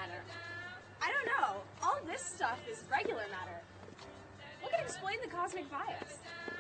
matter? I don't know. All this stuff is regular matter. What can explain the cosmic bias?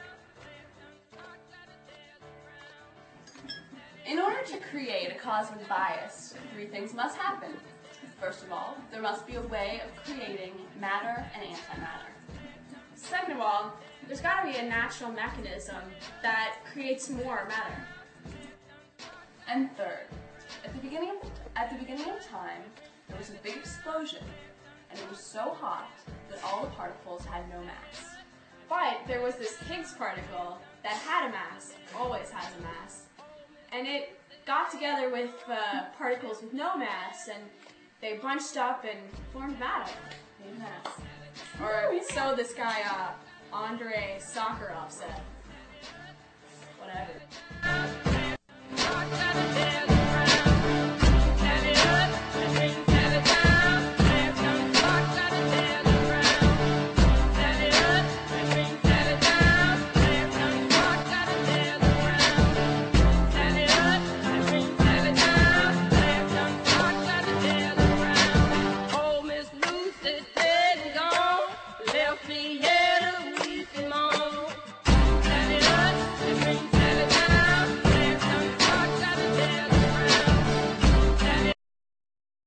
In order to create a cosmic bias, three things must happen. First of all, there must be a way of creating matter and antimatter. Second of all, there's got to be a natural mechanism that creates more matter. And third, at the beginning of time, there was a big explosion, and it was so hot that all the particles had no mass. But there was this Higgs particle that had a mass, always has a mass, and it got together with particles with no mass, and they bunched up and formed matter. Made mass. Or so this guy, Andrei Sakharov said. Whatever.